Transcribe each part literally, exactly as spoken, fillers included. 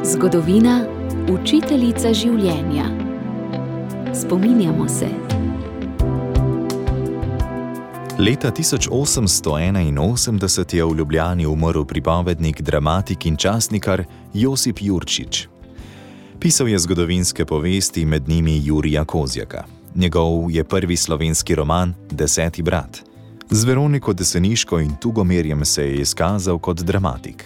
Zgodovina, učiteljica življenja. Spominjamo se. Leta tisoč osemsto enainosemdeset je v Ljubljani umrl pripovednik, dramatik in časnikar Josip Jurčič. Pisal je zgodovinske povesti, med njimi Jurija Kozjaka. Njegov je prvi slovenski roman Deseti brat. Z Veroniko Deseniško in Tugomirjem se je izkazal kot dramatik.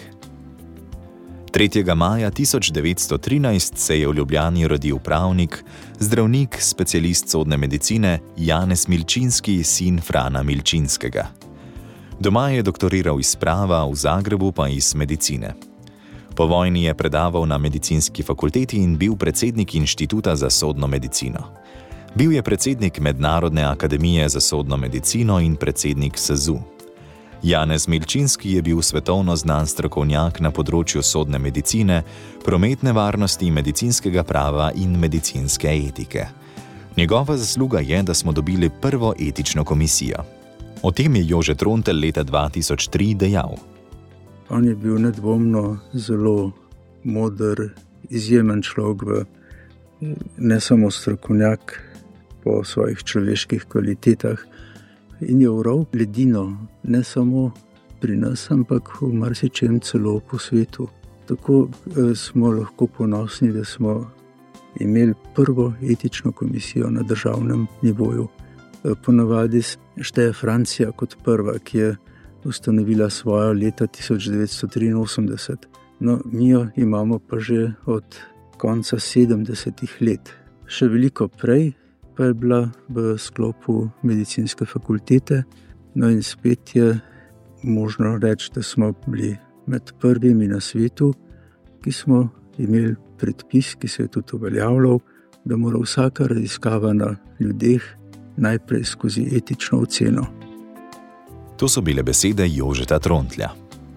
tretjega maja tisoč devetsto trinajst se je v Ljubljani rodil pravnik, zdravnik, specialist sodne medicine Janez Milčinski, sin Frana Milčinskega. Doma je doktoriral iz prava, v Zagrebu pa iz medicine. Po vojni je predaval na medicinski fakulteti in bil predsednik Inštituta za sodno medicino. Bil je predsednik Mednarodne akademije za sodno medicino in predsednik S Z U. Janez Milčinski je bil svetovno znan strokovnjak na področju sodne medicine, prometne varnosti, medicinskega prava in medicinske etike. Njegova zasluga je, da smo dobili prvo etično komisijo. O tem je Jože Trontelj leta dva tisoč tri dejal. On je bil nedvomno zelo moder, izjemen človek, ne samo strokovnjak po svojih človeških kvalitetah, in je ural ledino, ne samo pri nas, ampak v marsičem celo po svetu. Tako smo lahko ponosni, da smo imeli prvo etično komisijo na državnem nivoju. Ponavadi šteje Francija kot prva, ki je ustanovila svojo leta tisoč devetsto triinosemdeset. No, mi jo imamo pa že od konca sedemdesetih let. Še veliko prej pa je bila v sklopu medicinske fakultete. No in spet je možno reči, da smo bili med prvimi na svetu, ki smo imeli predpis, ki se je tudi uveljavljal, da mora vsaka raziskava na ljudeh najprej skozi etično oceno. To so bile besede Jožeta Trontlja.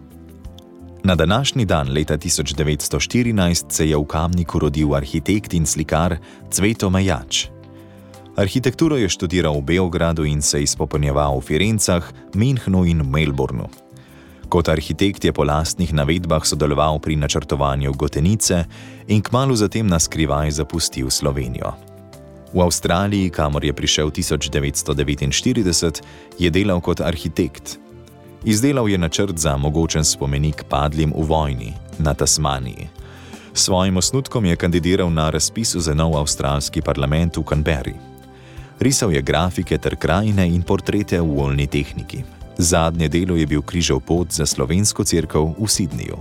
Na današnji dan leta tisoč devetsto štirinajst se je v Kamniku rodil arhitekt in slikar Cveto Mejač. Arhitekturo je študiral v Beogradu in se izpopolnjeval v Firencah, Münchnu in Melbournu. Kot arhitekt je po lastnih navedbah sodeloval pri načrtovanju Gotenice in kmalu zatem na skrivaj zapustil Slovenijo. V Avstraliji, kamor je prišel tisoč devetsto devetinštirideset, je delal kot arhitekt. Izdelal je načrt za mogočen spomenik padlim v vojni na Tasmaniji. S svojim osnutkom je kandidiral na razpisu za nov avstralski parlament v Canberri. Risal je grafike ter krajine in portrete v oljni tehniki. Zadnje delo je bil križev pot za slovensko cerkev v Sydneyju.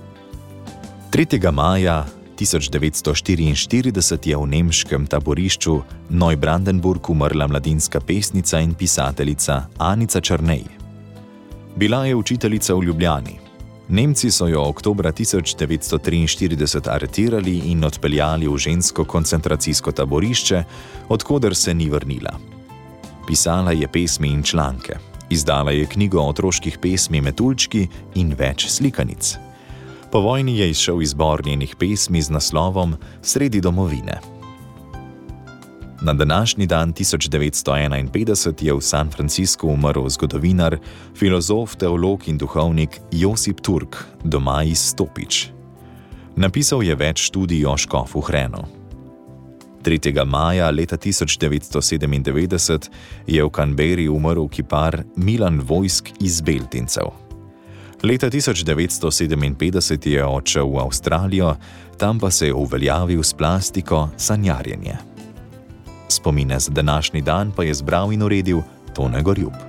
tretjega maja tisoč devetsto štiriinštirideset je v nemškem taborišču Neubrandenburg umrla mladinska pesnica in pisateljica Anica Črnej. Bila je učiteljica v Ljubljani. Nemci so jo oktobra tisoč devetsto triinštirideset aretirali in odpeljali v žensko koncentracijsko taborišče, od koder se ni vrnila. Pisala je pesmi in članke. Izdala je knjigo otroških pesmi Metuljčki in več slikanic. Po vojni je izšel izbor njenih pesmi z naslovom Sredi domovine. Na današnji dan tisoč devetsto enainpetdeset je v San Franciscu umrl zgodovinar, filozof, teolog in duhovnik Josip Turk, doma iz Stopič. Napisal je več študij o škofu Hrenu. tretjega maja leta tisoč devetsto sedemindevetdeset je v Canberri umrl kipar Milan Vojsk iz Beltincev. Leta tisoč devetsto sedeminpetdeset je odšel v Avstralijo, tam pa se je uveljavil s plastiko sanjarjenje. Spomine za današnji dan pa je zbral in uredil Tone Gorjup.